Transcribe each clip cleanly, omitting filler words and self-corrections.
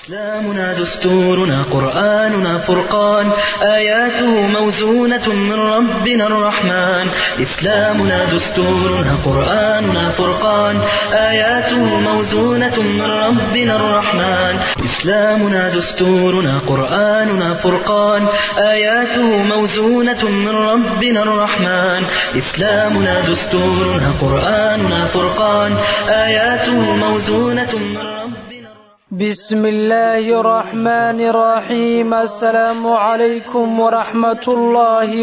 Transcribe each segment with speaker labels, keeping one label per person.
Speaker 1: إسلامنا دستورنا قرآننا فرقان آياته موزونة من ربنا الرحمن إسلامنا دستورنا قرآننا فرقان آياته موزونة من ربنا الرحمن إسلامنا دستورنا قرآننا فرقان آياته موزونة من ربنا الرحمن إسلامنا دستورنا قرآننا فرقان آياته موزونة من ربنا
Speaker 2: بسم الله الرحمن الرحيم السلام عليكم ورحمة الله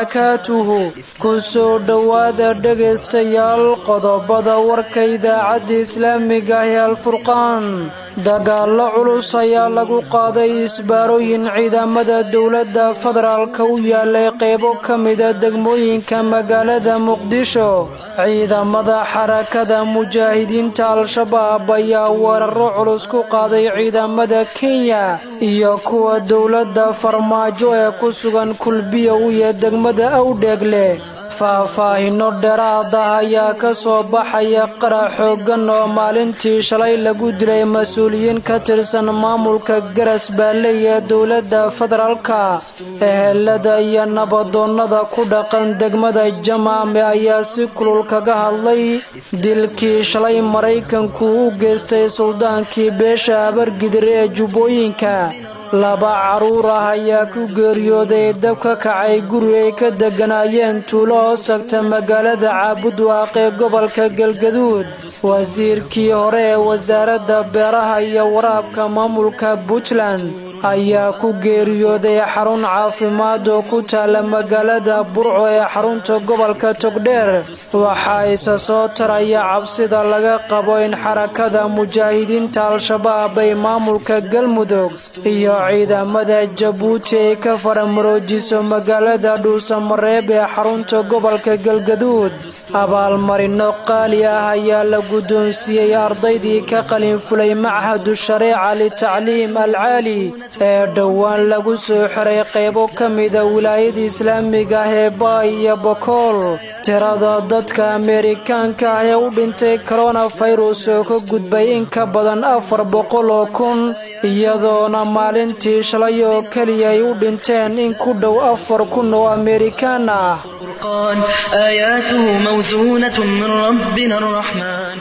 Speaker 2: وبركاته كسو دواد دغستيال قضبدا ورka idaacada islaamiga ah alfurqaan dagaalo culus ayaa lagu qaaday isbaarooyin ciidamada dawladda federaalka u yaalay qaybo kamida degmooyinka magaalada muqdisho ciidamada xarakada mujaahidiinta al-shabaab ayaa weeraro culus ku qaaday ciidamada Kenya iyo kuwa dawladda farmaajo ee ku sugan kulbiyo iyo degmada Awdheegle faahfaahino dheeraad ah ayaa ka soo baxaya qarax xooggan oo maalintii shalay lagu dilay mas'uuliyiin ka tirsan maamulka Garasbaale ee dawladda federaalka ehelada iyo nabadoonnada ku dhaqan degmada Jamaame ayaa si kulul kaga hadlay dilkii shalay Mareykanku u geystay suldaankii beesha Habargidir ee Jubbooyinka laba caruur ah ayaa ku geeriyooday dab ka kacay guri ay ka deganaayeen tuulo hoosagta magaalada Caabudwaaq ee gobolka Galgaduud wasiirkii hore ee wasaaradda beeraha iyo waraabka maamulka Puntland ayaa ku geeriyooday xarun caafimaad oo ku taala magaalada Burco ee xarunta gobolka Togdheer waxa isa soo taraya cabsida laga qabo in xarakada mujaahidiinta al-shabaab ay maamulka Galmudug iyo ciidamada Jabuuti ay ka faramroojiso magaalada Dhuusamareeb ee xarunta gobolka Galgaduud abaalmarino qaali ah ayaa la guddoonsiiyay ardaydii ka qalin fulay Machadu Shareeca litacliim al-caali ee dhawaan lagu soo xiray qaybo kamida wilaayada islaamiga ah ee Baay iyo Bokool tirada dadka Ameerikaanka ah ee u dhintay coronavirus oo ka gudbay in ka badan 400,000 iyadoona maalintii shalay oo kaliya ay u dhinteen in ku dhow 4,000 oo Ameerikaan ah
Speaker 1: آياته موزونة من ربنا الرحمن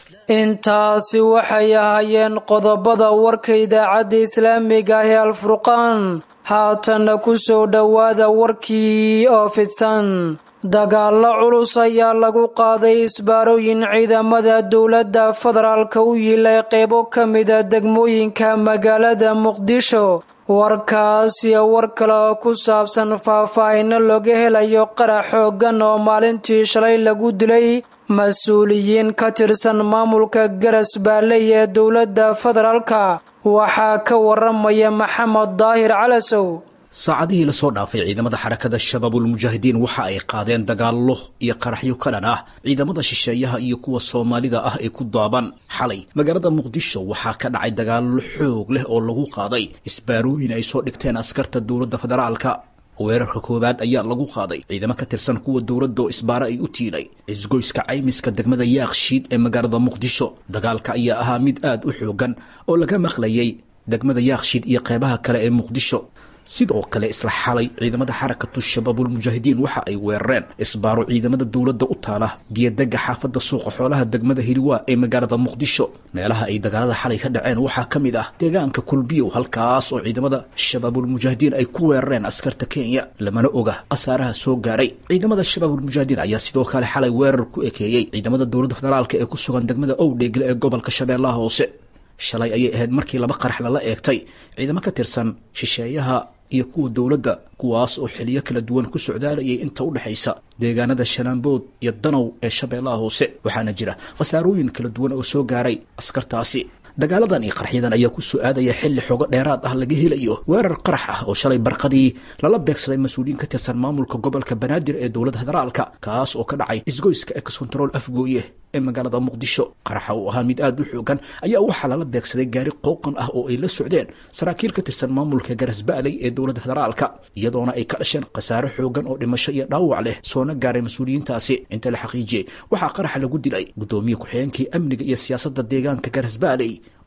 Speaker 2: intaasi waxay ahaayeen qodobada warka idaacada islaamiga ah ee alfurqaan haatana ku soo dhawaada warkii oo fidsan dagaalo culus ayaa lagu qaaday isbaarooyin ciidamada dawladda federaalka u yilay qaybo kamida degmooyinka magaalada Muqdisho warkaas iyo war kale oo ku saabsan faahfaahino looga helayo qarax xooggan oo maalintii shalay lagu dilay mas'uuliyiin ka tirsan maamulka Garasbaale ee dawladda federaalka waxaa ka waramaya Maxamed Daahir Calasow
Speaker 3: saacadihii la soo dhaafay ciidamada xarakada shabaabul mujaahidiin waxa ay qaadeen dagaallo iyo qaraxyo kala ah ciidamada shisheeyaha iyo kuwa Soomaalida ah ee ku daaban xalay magaalada Muqdisho waxa ka dhacay dagaallo xoog leh oo lagu qaaday isbaarooyin ay soo dhigteen askarta dawladda federaalka weerarka koobaad ayaa lagu qaaday ciidamo ka tirsan kuwa dawladda oo isbaara ay u tiilay isgoyska caymiska degmada Yaaqshiid ee magaalada Muqdisho dagaalka ayaa ahaa mid aad u xooggan oo laga maqlayay degmada Yaaqshiid iyo qaybaha kale ee Muqdisho sidoo kale isla xalay ciidamada xarakatu shabaabul mujaahidiin waxa ay weerareen isbaaro ciidamada dawladda u taala geedaga xaafada suuqa xoolaha degmada Hiliwaa ee magaalada Muqdisho meelaha ay dagaalada xalay ka dhaceen waxa kamid ah deegaanka Kulbiyo halkaas oo ciidamada shabaabul mujaahidiin ay ku weerareen askarta Kenya lamana oga qasaaraha soo gaaray ciidamada shabaabul mujaahidiin ayaa sidoo kale xalay weerar ku ekeeyay ciidamada dawladda federaalka ee ku sugan degmada Awdheegle ee gobolka Shabeellaha Hoose shalay ayay ahayd markii laba qarax la eegtay ciidamo ka tirsan shisheeyaha iyo kuwa dawladda kuwaas oo xiliyo kala duwan ku socdaalayay inta u dhaxaysa deegaanada Shanaanbood iyo Danow ee Shabeellaha Hoose waxaana jira qasaarooyin kala duwan oo soo gaaray askartaasi dagaaladan iyo qarxyadan ayaa ku soo aadaya xilli xogo dheeraad ah laga helayo weerar qarax ah oo shalay barqadii lala beegsaday mas'uuliyiin ka tirsan maamulka gobolka Banaadir ee dawladda federaalka kaas oo ka dhacay isgoyska Ex-Control Afgooye ee magaalada Muqdisho qaraxa oo ahaa mid aad u xoogan ayaa waxa lala beegsaday gaari qooqan ah oo ay la socdeen saraakiil ka tirsan maamulka Garasbaale ee dawladda federaalka iyadoona ay ka dhasheen qasaaro xoogan oo dhimasho iyo dhaawac leh soona gaaray mas'uuliyiintaasi inta la xaqiijiyay waxa qaraxa lagu dilay gudoomiye ku-xigeenkii amniga iyo siyaasadda deegaanka Garasbaale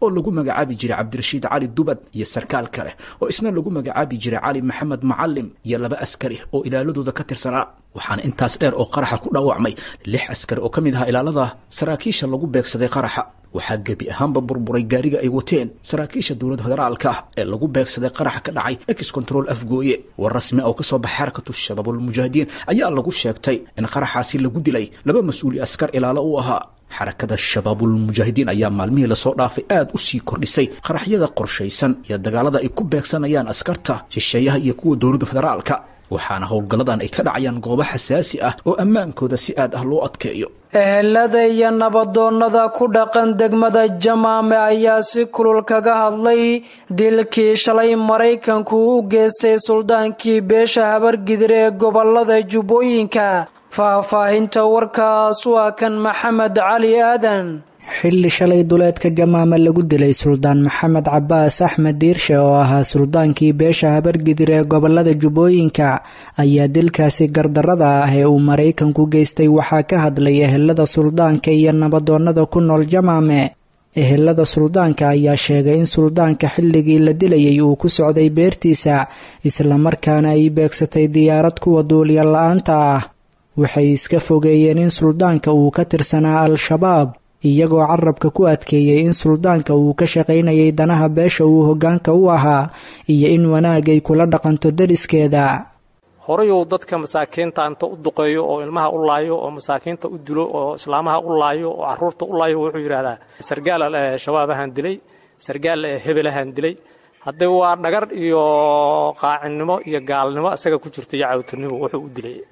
Speaker 3: oo lagu magacaabi jiray cabdirashiid cali dubad iyo sarkaal kale oo isna lagu magacaabi jiray cali maxamed macalim iyo 2 askari oo ilaaladooda ka tirsanaa waxaana intaas dheer oo qaraxa ku dhaawacmay 6 askari oo ka mid ah ilaalada saraakiisha lagu beegsaday qaraxa waxaa gebi ahaanba burburay gaariga ay wateen saraakiisha dowladda federaalka ah ee lagu beegsaday qaraxa ka dhacay ex control afgooye war rasmi oo ka soo baxay xarakatu shabaabul mujaahidiin ayaa lagu sheegtay in qaraxaasi lagu dilay 2 mas'uul askar ilaalo u ahaa xarakada shabaabul mujaahidiin ayaa maalmihii la soo dhaafay aad u sii kordhisay qaraxyada qorshaysan iyo dagaalada ay ku beegsanayaan askarta shisheeyaha iyo kuwa dowladda federaalka waxaana howlgalladan ay ka dhacayaan goobo xasaasi ah oo ammaankooda si aad ah loo adkeeyo
Speaker 2: ehelada iyo nabadoonnada ku dhaqan degmada jamaame ayaa si kulul kaga hadlay dilkii shalay maraykanku u geystay suldaankii beesha habargidir ee gobolada jubbooyinka faahfaahinta warkaas waa kan maxamed cali aadan
Speaker 4: xilli shalay duleedka jamaama lagu dilay suldaan maxamed cabaas axmed diirshe oo ahaa suldaankii beesha habargidir ee gobolada jubbooyinka ayaa dilkaasi gardarada ah ee uu maraykanku geystay waxaa ka hadlay ehelada suldaanka iyo nabadoonnada ku nool jamaame ehelada suldaanka ayaa sheegay in suldaanka xilligii la dilayay uu ku socday beertiisa islamarkaana ay beegsatay diyaarad kuwa duuliya la-aanta ah waxay iska fogeeyeen in suldaanka uu ka tirsanaa al-shabaab iyagoo carabka ku adkeeyey in suldaanka uu ka shaqaynayay danaha beesha uu hoggaanka u ahaa iyo in wanaagay kula dhaqanto deriskeeda
Speaker 5: horayuu dadka masaakiinta inta u duqeeyo oo ilmaha u laayo oo masaakiinta u dilo oo islaamaha u laayo oo carruurta u laayo wuxuu yidhaahdaa sargaal shabaabahaan dilay sargaal hebelahaan dilay haddee waa dhagar iyo qaacinnimo iyo gaalnimo isaga ku jirta iyo cawtirnimo wuxuu u dilay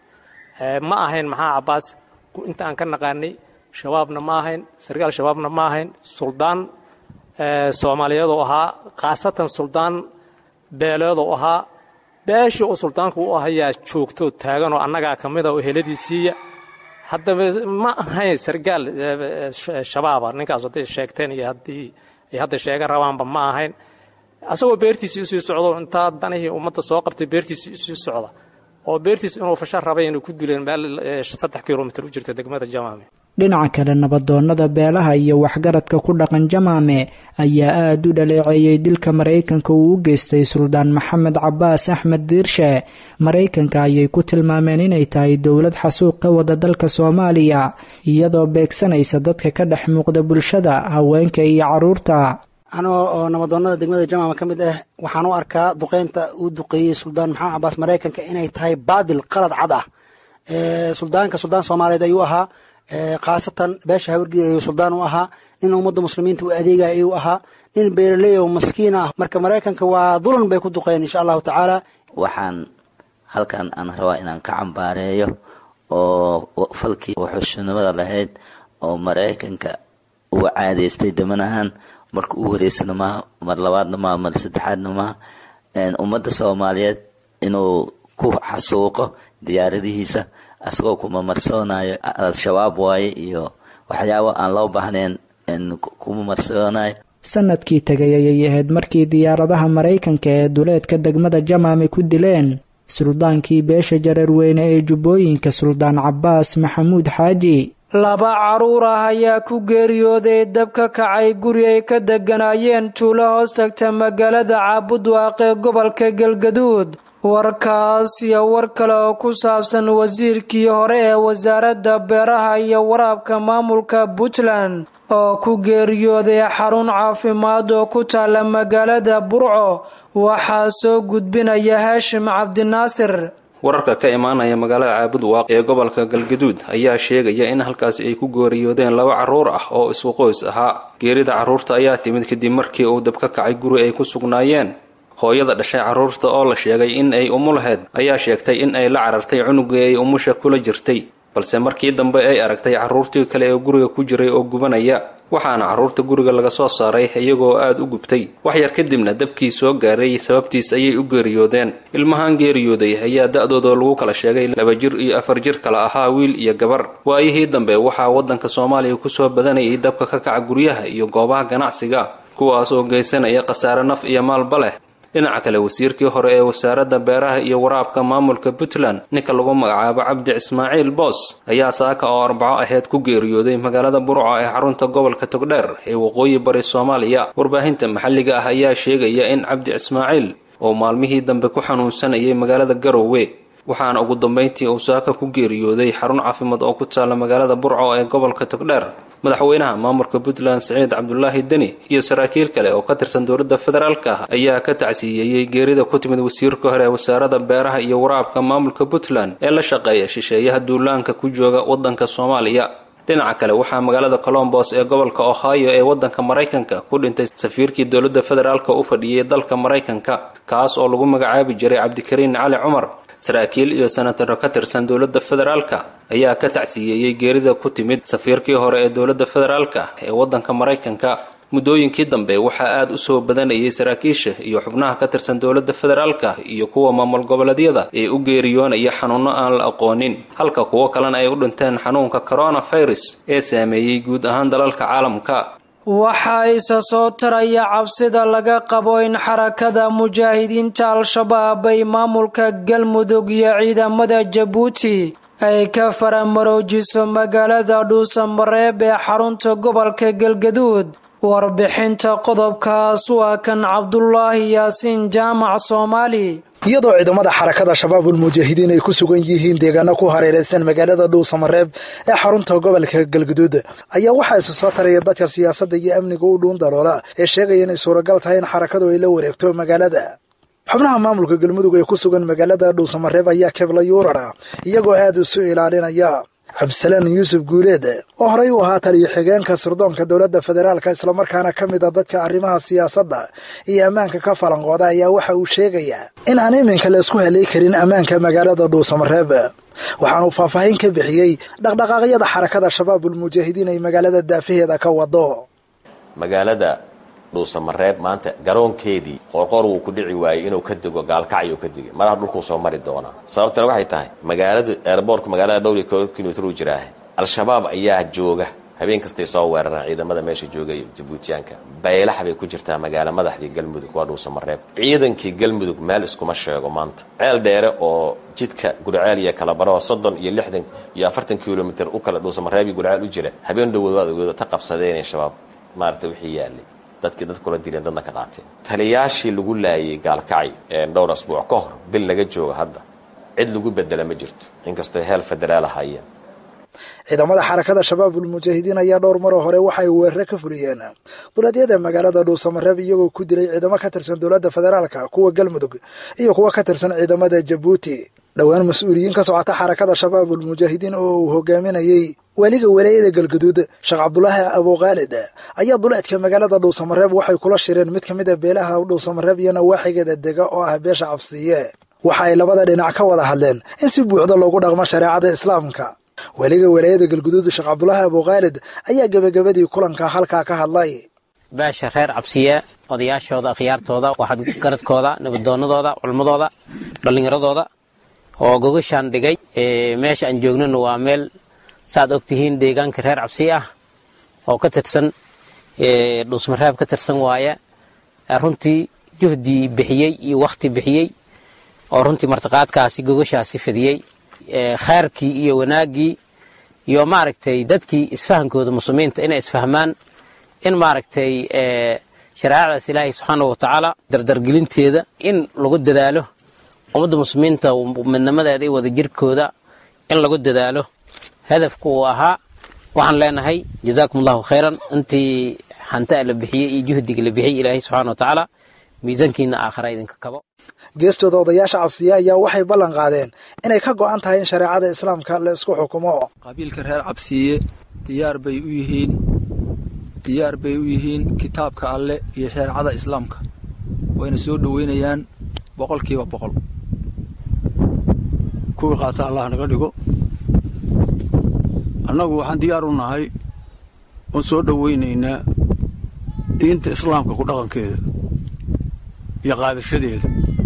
Speaker 5: ma ahayn maxaa cabbaas inta aan ka naqaanay shabaabna ma ahayn sarkaal shabaabna ma ahayn suldaan soomaaliyeedoo ahaa khaasatan suldaan beeleedoo ahaa beeshii oo suldaanku u ahayaa joogtoo taagan oo annagaa ka mida oo heladiisiiya haddaba ma ahayn sarkaal shabaaba ninkaas hadday sheegteen iyo haddii ay hadda sheega rabaanba ma ahayn asagoo beertiisii usii socdo intaa danihii ummadda soo qabtay beertiisii usii socda oo beertiis inuu fashar rabay inay ku dileen meel 3 kilomitir u jirta degmada jamaame
Speaker 4: dhinaca kale nabadoonnada beelaha iyo waxgaradka ku dhaqan jamaame ayaa aad u dhaleeceeyey dilka maraykanka uu u geystay suldaan maxamed cabaas axmed diirshe maraykanka ayay ku tilmaameen inay tahay dowlad xasuuq ka wada dalka soomaaliya iyadoo beegsanaysa dadka ka dhex muuqda bulshada haweenka iyo carruurta
Speaker 6: anoo oo nabadoonnada degmada jamaama ka mid ah waxaan u arkaa duqeynta uu duqeeyey suldaan maxamed cabaas maraykanka inay tahay baadil qalad cad ah suldaanka suldaan soomaaliyeed ayuu ahaa khaasatan beesha habargidir ayuu suldaan u ahaa nin ummadda muslimiinta u adeegaya ayuu ahaa nin beeraley oo maskiin ah marka maraykanka waa dulan bay ku duqeen insha allahu tacaala
Speaker 7: waxaan halkan aan rabaa inaan ka cambaareeyo oo falkii wuxuushnimada lahayd oo maraykanka uu caadaystay damanahan marka uu horeysana maaha mar labaadna maaha mar saddexaadna maaha ummadda soomaaliyeed inuu ku xasuuqo diyaaradihiisa asagoo kuma marsoonayo al-shabaab waaye iyo waxyaabo aan loo baahnayn kuma marsoonayo
Speaker 4: sanadkii tegay ayay ahayd markii diyaaradaha maraykanka ee duleedka degmada jamaame ku dileen suldaankii beesha jareerweyne ee jubbooyinka suldaan cabaas maxamuud xaaji
Speaker 2: 2 carruur ah ayaa ku geeriyooday dab ka kacay guri ay ka degganaayeen tuulo hoos tagta magaalada caabudwaaq ee gobolka galgaduud warkaas iyo war kale oo ku saabsan wasiirkii hore ee wasaaradda beeraha iyo waraabka maamulka puntland oo ku geeriyooday xarun caafimaad oo ku taala magaalada burco waxaa soo gudbinaya haashim cabdinaasir
Speaker 8: wararka ka imaanaya magaalada caabudwaaq ee gobolka galgaduud ayaa sheegaya in halkaasi ay ku geeriyoodeen 2 carruur ah oo isku qoys ahaa geerida carruurta ayaa timid kadib markii uu dab ka kacay guri ay ku sugnaayeen hooyada dhashay carruurta oo la sheegay in ay umulaheed ayaa sheegtay in ay la carartay cunugii ay umusha kula jirtay balse markii dambe ay aragtay carruurtii kale ee guriga ku jiray oo gubanaya waxaana carruurta guriga laga soo saaray iyagoo aad u gubtay wax yar kadibna dabkii soo gaaray sababtiis ayay u geeriyoodeen ilmahan geeriyooday ayaa da'dooda lagu kala sheegay 2 jir iyo 4 jir kala ahaa wiil iyo gabar waayihii dambe waxaa waddanka Soomaaliya ku soo badanayay dabka ka kaca guryaha iyo goobaha ganacsiga kuwaas oo geysanaya khasaare naf iyo maalba leh dhinaca kale wasiirkii hore ee wasaaradda beeraha iyo waraabka maamulka puntland ninka lagu magacaabo cabdi ismaaciil boos ayaa saaka oo arbaco aheyd ku geeriyooday magaalada burco ee xarunta gobolka togdheer ee waqooyi bari soomaaliya warbaahinta maxalliga ah ayaa sheegaya in cabdi ismaaciil oo maalmihii dambe ku xanuunsanayay magaalada garowe waxaana ugu dambeyntii uu saaka ku geeriyooday xarun caafimaad oo ku taala magaalada burco ee gobolka togdheer madaxweynaha maamulka puntland siciid cabdulaahi deni iyo saraakiil kale oo ka tirsan dowladda federaalka ah ayaa ka tacsiyeeyey geerida ku timid wasiirka hore ee wasaaradda beeraha iyo waraabka maamulka puntland ee la shaqeeya shisheeyaha duulaanka ku jooga waddanka soomaaliya dhinaca kale waxaa magaalada colombos ee gobolka ohio ee waddanka maraykanka ku dhintay safiirkii dowladda federaalka u fadhiyey dalka maraykanka kaas oo lagu magacaabi jiray cabdikariin cali cumar saraakiil iyo senataro ka tirsan dowladda federaalka ayaa ka tacsiyeeyey geerida ku timid safiirkii hore ee dowladda federaalka ee waddanka maraykanka muddooyinkii dambe waxaa aad u soo badanayay saraakiisha iyo xubnaha ka tirsan dowladda federaalka iyo kuwa maamul goboleedyada ee u geeriyoonaya xanuunno aan la aqoonin halka kuwo kalena ay u dhinteen xanuunka coronavirus ee saameeyey guud ahaan dalalka caalamka
Speaker 2: waxaa isa soo taraya cabsida laga qabo in xarakada mujaahidiinta al-shabaab ay maamulka galmudug iyo ciidamada jabuuti ay ka faramaroojiso magaalada dhuusamareeb ee xarunta gobolka galgaduud warbixinta qodobkaas waa kan cabdulaahi yaasiin jaamac soomaali
Speaker 9: iyadoo ciidamada xarakada shabaabul mujaahidiin ay ku sugan yihiin deegaano ku hareeraysan magaalada dhuusamareeb ee xarunta gobolka galguduud ayaa waxaa isu soo taraya dadka siyaasadda iyo amniga u dhuun daloola ee sheegaya inay suuragal tahay in xarakadu ay la wareegto magaalada xubnaha maamulka galmudug ee ku sugan magaalada dhuusamareeb ayaa kebla yuurara iyagoo aad isu ilaalinaya cabdisalaan yuusuf guuleed oo horey u ahaa taliyo xigeenka sirdoonka dowladda federaalka islamarkaana ka mid a dadka arrimaha siyaasadda iyo ammaanka ka falanqooda ayaa waxa uu sheegayaa in aan iminka la isku halay karin ammaanka magaalada dhuusamareeb waxaanuu faahfaahin ka bixiyey dhaqdhaqaaqyada xarakada shabaabul mujaahidiin ay magaalada daafaheeda ka wado
Speaker 10: magaalada dhuusamareeb maanta garoonkeedii qoorqoor wuu ku dhici waayey inuu ka dego gaalkacyo ka digay maraha dhulkuu soo mari doonaa sababtana waxay tahay magaalada eerboortka magaalada dhowr iyo 1 kilomitir u jiraa al-shabaab ayaa jooga habeen kastay soo weeraraan ciidamada meesha joogay Jabuutiyaanka baylax bay ku jirtaa magaala madaxdii galmudug waa dhuusamareeb ciidankii galmudug meel iskuma sheego maanta ceel dheere oo jidka gurceel iyo kala baro 30 iyo 60 iyo 40 kilomitir u kala dhuusamareeb iyo gurceel u jira habeen dhawood ta qabsadeen shabaab maarta wixii yaalay dadkii kula dileen dadna ka qaateen taliyaashii lagu laayay gaalkacay ee dhowr asbuuc ka hor bil laga joogo hadda cid lagu bedela ma jirto inkastoo heel federaal ahayeen
Speaker 9: ciidamada xarakada shabaabul mujaahidiin ayaa dhowr mar hore waxay weerar ka fuliyeen duleedyada magaalada dhuusamareeb iyagoo ku dilay ciidamo ka tirsan dowladda federaalka kuwa galmudug iyo kuwa ka tirsan ciidamada jabuuti dhowaan mas-uuliyiin ka socota xarakada shabaabul mujaahidiin oo uu hogaaminayay weliga walaayada galgaduud sheekh cabdulaahi abuukhaalid ayaa duleedka magaalada dhuusamareeb waxay kula shireen mid ka mid a beelaha dhuusamareeb iyo nawaaxigeeda dega oo ah beesha cabsiye waxa ay labada dhinac ka wada hadleen in si buuxda loogu dhaqmo shareecada islaamka weliga walaayada galgaduud sheekh cabdulaahi abuukhaalid ayaa gabagabadii kulanka halkaa ka hadlay
Speaker 11: beesha reer cabsiye odayaashooda akhyaartooda waxaad garadkooda nabadoonadooda culmadooda dhallinyaradooda oo gogashaan dhigay meesha aan joognana waa meel saad ogtihiin deegaanka reer cabsiye ah oo ka tirsan dhuusmareeb ka tirsan waaye runtii juhdi bixiyey iyo wakhti bixiyey oo runtii martiqaadkaasi gogashaasi fidiyey khayrkii iyo wanaaggii iyo maaragtay dadkii isfahankooda muslimiinta inay isfahmaan in maaragtay shareecadaas ilaahay subxaana wa tacaala dardargelinteeda in lagu dadaalo ummadda muslimiinta midnimadeeda iyo wadajirkooda in lagu dadaalo hadafku uu ahaa waxaan leenahay jazaakum allahu khayran intii hantaa la bixiyey iyo juhdiga la bixiyey ilaahay subxaana wa tacaala miisaankiina aakhira idinka kabo
Speaker 9: geestooda odayaasha cabsiye ayaa waxay ballan qaadeen inay ka go'an tahay in shareecada islaamka la isku xukumo
Speaker 12: qabiilka reer cabsiye diyaar bay u yihiin kitaabka alle iyo shareecada islaamka wayna soo dhoweynayaan 100% kuwa qaata allah naga dhigo annagu waxaan diyaar u nahay oo soo dhoweynaynaa diinta islaamka ku dhaqankeeda iyo qaadashadeeda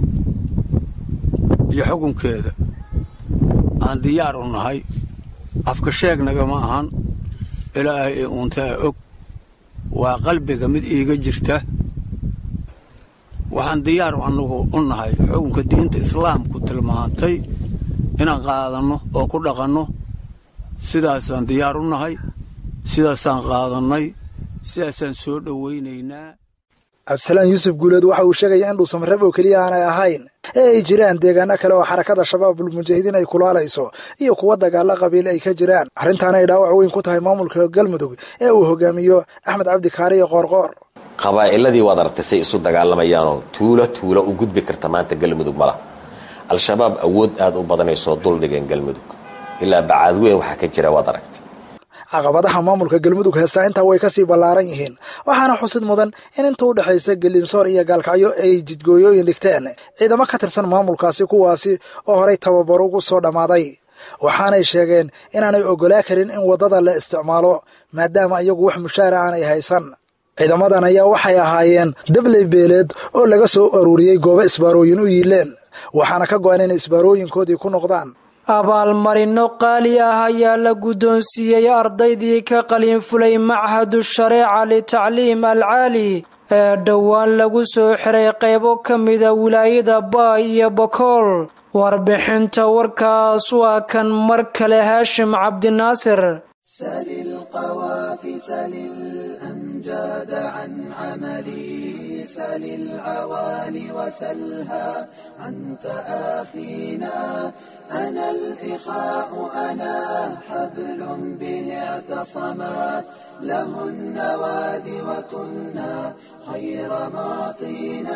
Speaker 12: iyo xukunkeeda aan diyaar u nahay afka sheegnaga ma ahan ilaahay ee uuntaa og waa qalbiga mid iiga jirta waxaan diyaar anagu u nahay xukunka diinta islaamku tilmaantay inaan qaadanno oo ku dhaqanno sidaasaan diyaar u nahay sidaasaan qaadannay sidaasaan soo dhowaynaynaa.
Speaker 9: cabdisalaan yuusuf guuleed waxa uu sheegaya in dhuusamareeb oo keliya aanay ahayn ee ay jiraan deegaano kale oo xarakada shabaabul mujaahidiin ay kulaalayso iyo kuwa dagaalo qabiil ay ka jiraan arrintaana ay dhaawac weyn ku tahay maamulka galmudug ee uu hogaamiyo axmed cabdi kaariyo qoorqoor.
Speaker 10: qabaa'iladii waad aragtay say isu dagaalamayaanoo tuulo u gudbi karta maanta galmudug mala al-shabaab awood aad u badanaysoo duldhigeen galmudug ilaa bacaadweyn waxaa ka jira waad aragtay.
Speaker 9: caqabadaha maamulka galmudug heestaa intaa way kasii ballaaran yihiin waxaana xusid mudan in inta u dhexaysa gelinsoor iyo gaalkacyo ay jidgooyooyin dhigteen ciidamo ka tirsan maamulkaasi kuwaasi oo horay tababaro ugu soo dhammaaday waxaanay sheegeen inaanay oggolaa karin in waddada la isticmaalo maadaama iyagu wax mushaara aanay haysan. ciidamadan ayaa waxay ahaayeen dabley beeleed oo laga soo aruuriyey goobo isbaarooyin u yiileen waxaana ka go'an inay isbaarooyinkoodii ku noqdaan.
Speaker 2: abaalmarino qaali ah ayaa la guddoonsiiyey ardaydii ka qaliinfulay machadu shareeca litacliim alcaali ee dhowaan lagu soo xiray qaybo ka mida wilaayada baay iyo bokool. warbixinta warkaas waa kan mar kale haashim cabdinaasir.
Speaker 13: سل القوافي سل الأمجاد عن عملي سل العوالي وسلها عن تآخينا أنا الإخاء أنا حبل به اعتصما له النواد وكنا خير معطينا.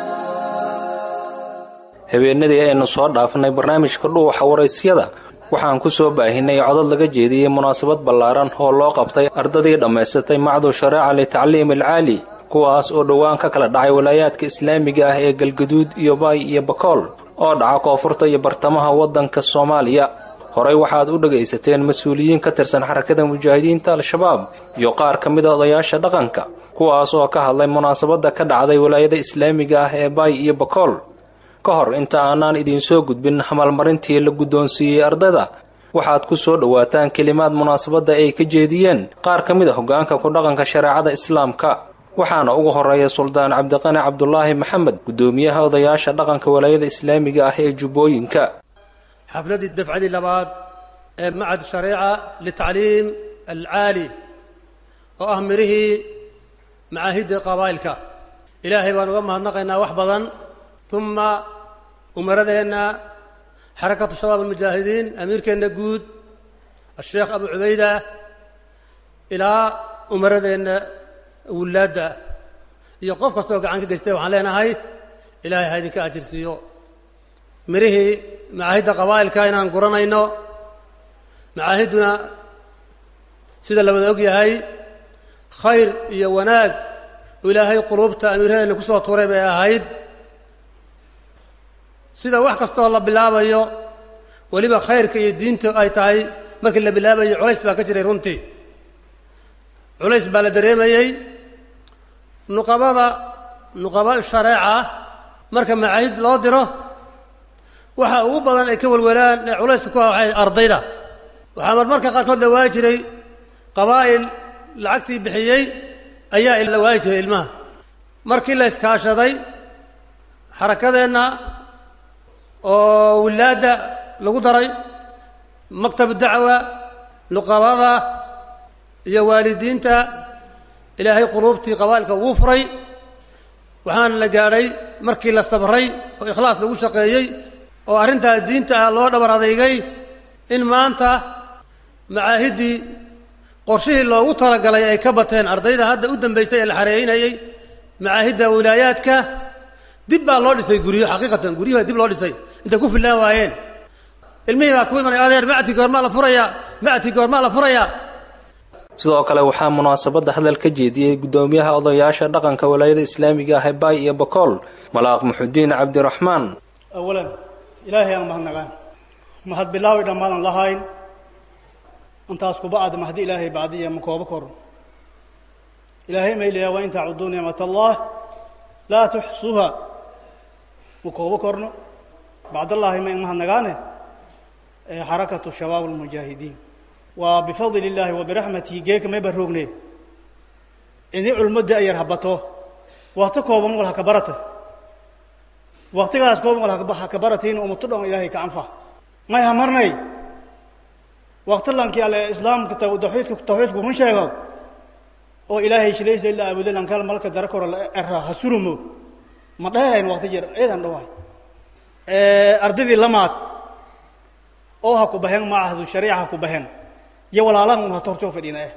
Speaker 8: habeenadii aynu soo dhaafnay barnaamijka dhuuxa waraysyada waxaan ku soo baahinay codod laga jeediyey munaasabad ballaaran oo loo qabtay ardadii dhammaysatay machadu shareeca litacliim alcaali kuwaas oo dhowaan ka kala dhacay walaayaadka islaamiga ah ee galgaduud iyo baay iyo bakool oo dhaca koonfurta iyo bartamaha waddanka soomaaliya. horey waxaad u dhagaysateen mas-uuliyiin ka tirsan xarakada mujaahidiinta al-shabaab iyo qaar ka mida odayaasha dhaqanka kuwaas oo ka hadlay munaasabadda ka dhacday walaayada islaamiga ah ee baay iyo bakool. ka hor inta aanaan idinsoo gudbin hamalmarintii la guddoonsiiyey ardayda waxaad ku soo dhowaataan kelimaad munaasabadda ay ka jeediyeen qaar ka mid a hoggaanka ku dhaqanka shareecada islaamka waxaana ugu horeeya suldaan cabdiqani cabdulaahi maxamed guddoomiyaha odayaasha dhaqanka walaayada islaamiga ah ee jubbooyinka.
Speaker 14: xafladii dafcadii labaad ee machad shareeca litacliim alcaali oo ah mirihii macaahidda qabaa'ilka ilaahay baan uga mahadnaqaynaa wax badan. uma umaradeenna xarakatu shabaab almujaahidiin amiirkeenna guud asheekh abu cubayda ilaa umaradeenna wilaadda iyo qof kastaoo gacan ka geystay waxaan leenahay ilaahay ha idinka ajirsiiyo. mirihii macaahidda qabaa'ilka inaan guranayno macaahidduna sida la wada og yahay khayr iyo wanaag oo ilaahay quluubta amiiradeenna ku soo tuuray bay ahayd. sida wax kastoo la bilaabayo weliba khayrka iyo diinta ay tahay markii la bilaabayo culays baa ka jiray runtii culays baa la dareemayey. nuqaba shareeca marka macaahid loo diro waxa ugu badan ay ka welwelaan ee culayska ku ah waxay ardayda waxaa marmarka qaarkood la waayi jiray qabaa'il lacagtii bixiyey ayaa la waayi jiray ilmaha. markii la iskaashaday xarakadeenna oo wilaadda lagu daray maktab dacwa nuqabada iyo waalidiinta ilaahay quluubtii qabaa'ilka wuu furay waxaana la gaadhay markii la sabray oo ikhlaas lagu shaqeeyey oo arrintaa diinta ah loo dhabar adeygay in maanta macaahiddii qorshihii loogu talagalay ay ka bateen ardayda hadda u dambaysay ee la xareeynayey macaahidda wilaayaadka dib baa loo dhisay guryo xaqiiqatan guryuhu dib loo dhisay intay ku fillaan waayeen ilmihii baa ku imanay adeer macti goormaa la furayaa.
Speaker 8: sidoo kale waxaa munaasabadda hadal ka jeediyey guddoomiyaha odayaasha dhaqanka walaayada islaamiga ah ee baay iyo bakool malaaq muxudiin cabdiraxmaan.
Speaker 15: awalan ilaahay aan mahadnaqaan mahad bilaawi dhammaadan lahayn intaas kuba aad mahdi ilaahay bacdiya ma kooba koro ilaahay mayliya wa in tacuduu nicmat allah laa tuxsuha ma kooba korno bacdallaahi ma in mahadnagaane xarakatu shabaab almujaahidiin waa bifadli illaahi wa biraxmatihi geeka may baroogne ini culmadda ayar habato waa ta kooban wal haka barata waqtigaas kooban walaha ka baratiin umatu dhan ilaahay ka anfa may hamarnay waqti lankii alle islaamka tawxiidku kun sheego oo ilaahay shilaysa ilaa abudan lankal malka darakor la hasurumo ma dheerayn waqti jeer eedan dhawaay ardadii lamaad oo ha ku bahan maahdu shariica ku bahan ya walaalan una torto fadhiinaa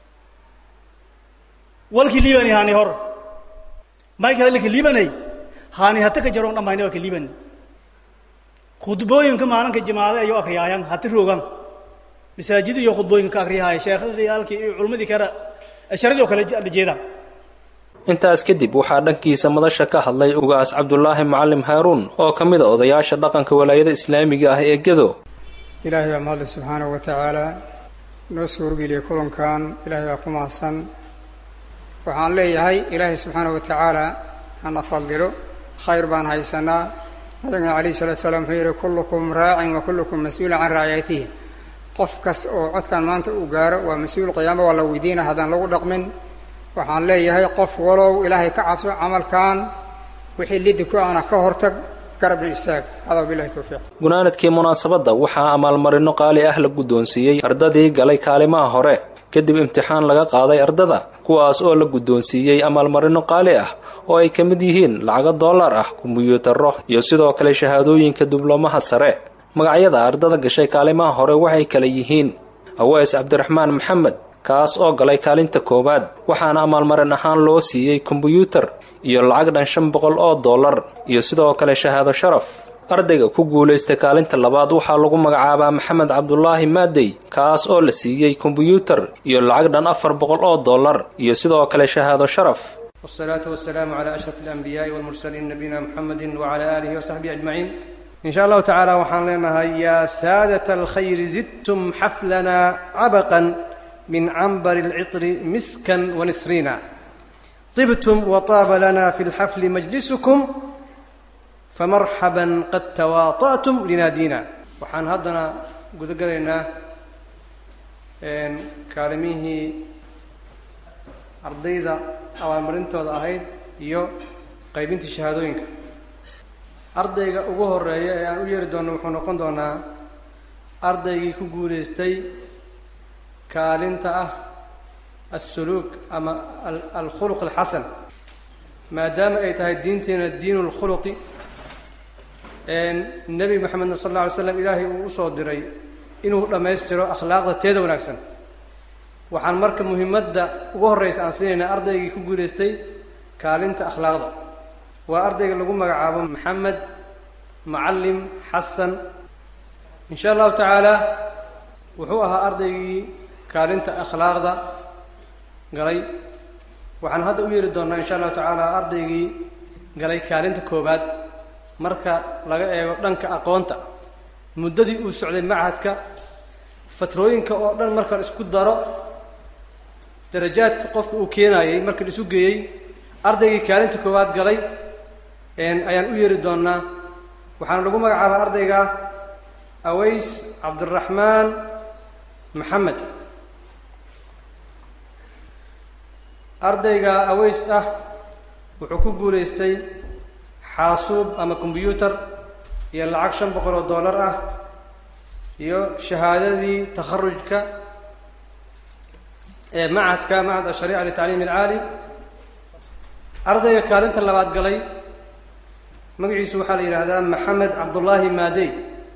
Speaker 15: walkii liibani haani hor michael laki liibani haani hata ka jaroon dhamaynay waa ka liibani khudbooyinka maalinka jamaacada ayo akhriyayaan hata roogan masaajid iyo khudbooyinka ka akhriyay sheekhdii halkii iyo culimadii kara asharadii kala jeeda
Speaker 8: intaas kadib waxaa dhankiisa madasha ka hadlay ugaas Cabdullaahi Macallim Haaruun oo kamid ah odayaasha dhaqanka walaayada islaamiga ah ee Gedo
Speaker 16: ilaahay baa mahad subhanahu wa ta'ala noo soo geliyo kulankan ilaahay baa ku mahadsan waxaan leeyahay ilaahay subhanahu wa ta'ala ana fadilo khayr baan haysanaa nabiga kaleey sallallahu alayhi wasallam yiri kullukum raa'in wa kullukum mas'uulun an ra'ayatihi qof kas oo codkan maanta uu gaaro waa mas'uul qiyaamo wala weydiina hadaan lagu dhaqmin waxaan leeyahay qof walow ilaahay ka cabso amalkan wixii lid ku ana ka hortag garab istaag hada billahi tawfiiq
Speaker 8: gunaanadkii munaasabada waxaa amaalmarino qaali ah la gudoonsiiyay ardadii galay kaalimaha hore kadib imtixaan laga qaaday ardada kuwaas oo la gudoonsiiyay amaalmarino qaali ah oo ay kamid yihiin lacag dollar ah kumbuyuutarro iyo sidoo kale shahaadooyinka diblomaha sare magacyada ardada gashay kaalimaha hore waxay kala yihiin Aways Cabdiraxmaan Maxamed kaas oo galay kaalinta koobaad waxaana amaalmarin ahaan loo siiyay kumbuyuutar iyo lacag dhan $500 iyo sidoo kale shahaado sharaf ardayga ku guuleystay kaalinta labaad waxaa lagu magacaabaa Maxamed Cabdullaahi Maadey kaas oo la siiyay kumbuyuutar iyo lacag dhan $400 iyo sidoo kale shahaado sharaf
Speaker 17: والصلاة والسلام على أشرف الأنبياء والمرسلين نبينا محمد وعلى آله وصحبه أجمعين إن شاء الله تعالى وحان لنا يا سادة الخير زدتم حفلنا عبقا من عنبر العطر مسكا ونسرينا طبتم وطاب لنا في الحفل مجلسكم فمرحبا قد تواطأتم لنادينا وحان هدنا قد قرينا كالميه أرضيدا أو أمرنتو أهيد يو قيبين الشهادوينك أرضيga ugu horeeya ee aan u yeeri doono wuxuu noqon doonaa ardaygii ku guuleystay kaalinta ah as-suluk ama al-khuluq al-hasan maadaama ay tahay diinteena diinul khuluqi nabi maxamed sallallahu alayhi wasallam ilaahi uu u soo diray inuu dhameystiro akhlaaqda teeda wanaagsan waxaan marka muhiimadda ugu horeysa aan siinayna ardaygii ku guuleystay kaalinta akhlaaqda waa ardayga lagu magacaabo Maxamed Macallim Xasan insha Allah taala wuxuu ahaa ardaygii kaalinta akhlaaqda galay waxaan hadda u yeeri doonaa insha Allah taala ardaygii galay kaalinta koobaad marka laga eego dhanka aqoonta muddadii uu socday macadka fatrooyinka oo dhan marka isku daro darajaadka qofka uu keenayay marka isu geeyay ardaygii kaalinta koobaad galay ayaan u yeeri doonaa waxaan lagu magacaabaa ardayga Aways Cabdiraxmaan Maxamed ardayga Aways ah wuxuu ku guuleystay xaasuub ama kumbuyuutar iyo lacag $500 ah iyo shahaadadii takharrujka ee macadka macad ash-shariica litacliim al-caali ardayga kaalinta labaad galay magaciisu waxaa la yiraahdaa Maxamed Cabdullaahi Maadey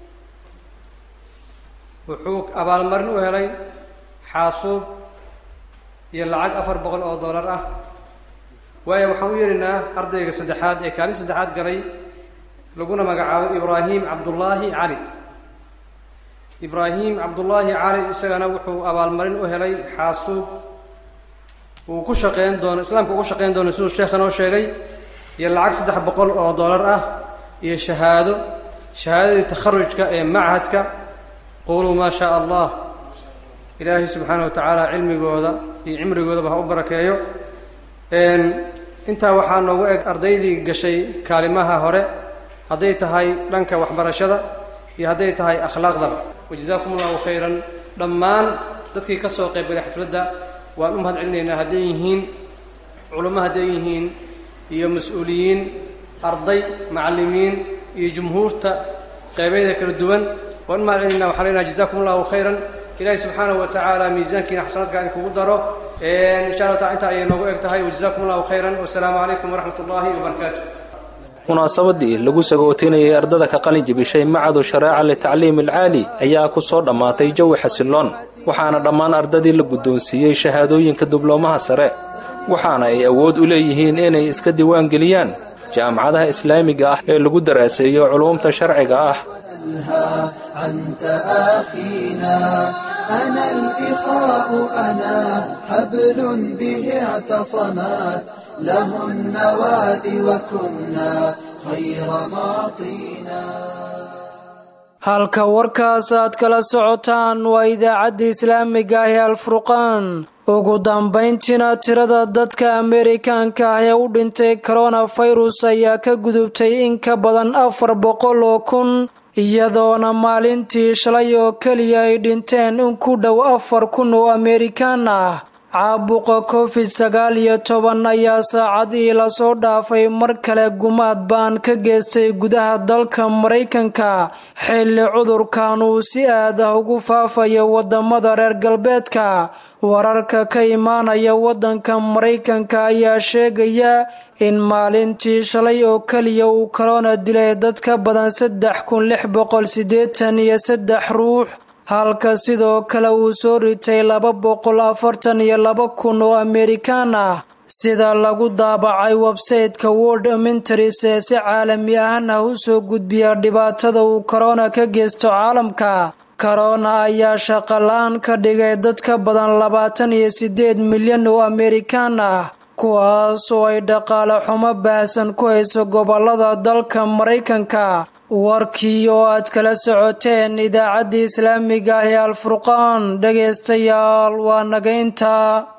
Speaker 17: wuxuu abaalmarin u helay xaasuub iyo lacag $400 ah waayo waxaan u yeerinaa ardayga saddexaad ee kaalinta saddexaad galay laguna magacaabo Ibraahim Cabdullaahi Cali Ibraahim Cabdullaahi Cali isagana wuxuu abaalmarin u helay xaasuub uu ku shaqeyn doono islaamka ugu shaqeyn doono sidoo sheekhan oo sheegay iyo lacag $300 ah iyo shahaadadii takharrujka ee macadka qulu ma sha Allah ilaahi subhanahu wa ta'ala cilmigooda iyo cimrigooda ha u barakeeyo inta waxaa noogu eg ardaydii gashay kaalimaha hore haday tahay dhanka waxbarashada iyo haday tahay akhlaaqda wajazaakumullahu khayran dhammaan dadkii ka soo qayb galay xafladda waan u mahad celinaynaa haday yihiin culimo haday yihiin iyo mas'uuliyiin arday macallimiin iyo jumhuurta qaybaheeda kala duwan waan mahadcelinaa waxaan leenahay jazakumullahu khayran ilaahay subxaanahu wa tacaala miisaankiina xasanaadka idin kugu daro insha allah taala inta ayay noogu eg tahay wajazakumullahu khayran wasalaamu calaykum waraxmatullaahi wabarakaatu
Speaker 8: munaasabadii lagu sagootinayay ardada ka qalin jebishay macadu shareeca litacliim alcaali ayaa ku soo dhammaatay jawi xasiloon waxaana dhammaan ardadii la guddoonsiiyey shahaadooyinka dibloomaha sare waxaana ay awood u leeyihiin inay iska diiwaangeliyaan jaamacadaha islaamiga ah ee lagu daraaseeyo culuumta sharciga ah
Speaker 13: أنت أخينا أنا الإخاء أنا حبل به اعتصمات له النواد وكنا خير معطينا
Speaker 2: halka warkaas aad kala socotaan waa idaacadda islaamiga ah ee alfurqaan ugu dambayntiina tirada dadka Ameerikaanka ah ee u dhintay coronavirus ayaa ka gudubtay in ka badan 400 oo kun iyadoona maalintii shalay oo kaliya ay dhinteen in ku dhow 4,000 oo Ameerikaan ah caabuqa COVID-19 ayaa saacadii la soo dhaafay mar kale gumaad baan ka geystay gudaha dalka Mareykanka xilli cudurkan uu si aad ah ugu faafayo wadamada reer galbeedka wararka ka imaanaya wadanka Mareykanka ayaa sheegaya in maalintii shalay oo kaliya uu corona dilay dad ka badan 3,683 ruux halka sidoo kale uu soo ritay 242,000 oo Ameerikaan ah sida lagu daabacay website-ka World Mentors ee si caalami ah u soo gudbiya dhibaatada uu corona ka geysto caalamka corona ayaa shaqo la'aan ka dhigay dad ka badan 28 milyan oo Ameerikaan ah kuwaas oo ay dhaqaale xumo baahsan ku hayso gobolada dalka Mareykanka warkii oo aad kala socoteen idaacadda islaamiga ah ee alfurqaan dhageystayaal waa naga intaa